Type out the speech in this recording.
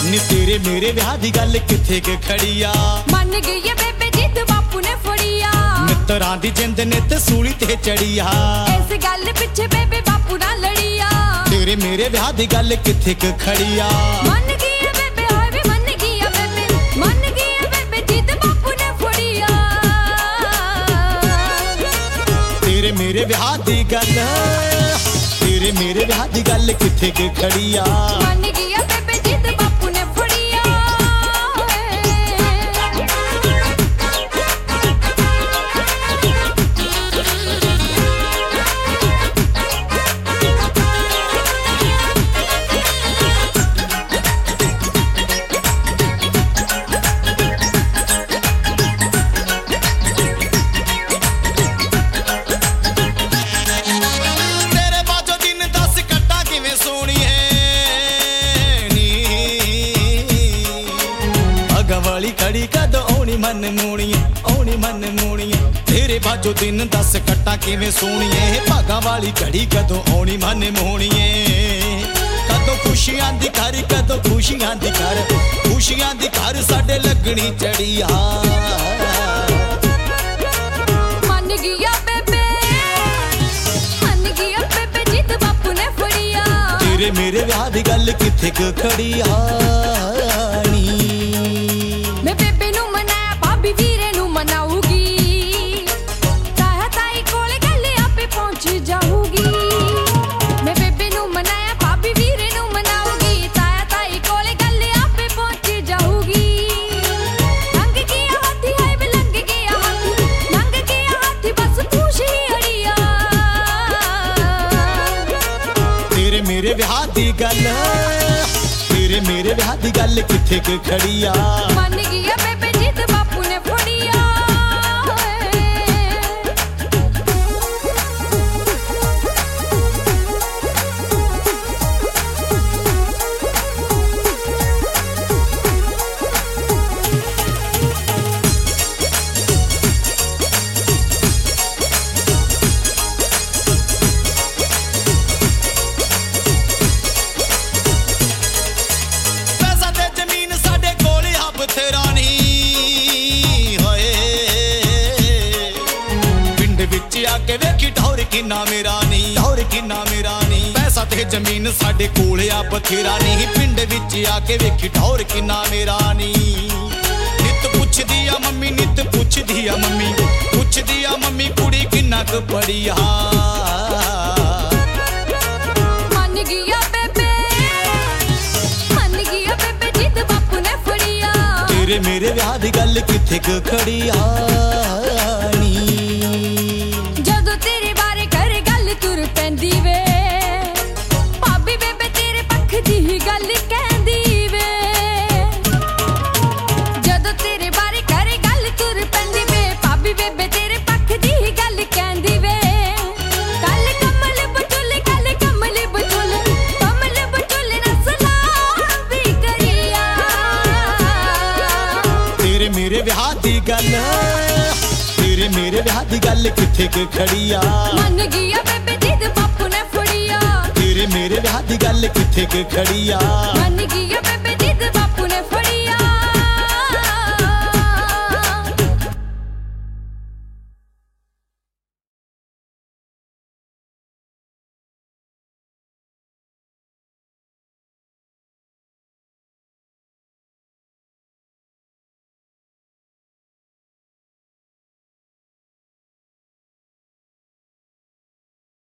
नी तेरे मेरे ब्याह दी गल किथे के खड़िया मन गई है बेबे जिद बापू ने फड़िया मित्तरां दी जिंद ने ते सूली ते चढ़िया इस गल पिछे बेबे बापू ना लड़िया तेरे मेरे ब्याह दी गल किथे के खड़िया मन गई है बेबे हाय वे मन गई है बेबे मन गई है बेबे जिद बापू ने फड़िया तेरे मेरे ब्याह दी गल तेरे मेरे ब्याह दी गल किथे के खड़िया मन गई है बेबे जिद बापू ने फड़िया वाली खड़ी कदों ओनी मन मोणीए तेरे बाजो दिन दस कट्टा किवें सोणीए भागा वाली घड़ी कदों ओनी मन मोणीए कदों खुशियां दी घर कदों खुशियां दी घर साडे लगनी चढ़िया मन गया बेबे जिद बापू ने फड़िया तेरे मेरे ब्याह दी गल किथे क खड़िया मैं बेबे नू मनाया भाभी वीरे नू मनाऊगी ताया ताई कोले गले आपे पहुंच जाऊगी मैं बेबे नू मनाया भाभी वीरे नू मनाऊगी ताया ताई कोले गले आपे पहुंच जाऊगी लंघ गया हाथी हाय वे लंघ गया हाथी बस खुशी अड़िया तेरे मेरे ब्याह दी गल तेरे मेरे ब्याह दी गल किथे के खड़िया मन गया बेबे जिद बापू ने फड़िया आके वेखी ढोर किन्ना मेरा नी पैसा ते जमीन साडे कोल आ बथेरा नी पिंड विच आके वेखी ढोर किन्ना मेरा नी नित पुछदी आ मम्मी कुड़ी किन्ना क पढ़िया मन गया बेबे जिद बापू ने फड़िया तेरे मेरे ब्याह दी गल किथे क खड़िया तेरे मेरे ब्याह दी गल किथे के खड़िया मन गया बेबे जिद बापू ने फड़िया तेरे मेरे ब्याह दी गल किथे के खड़िया मन गया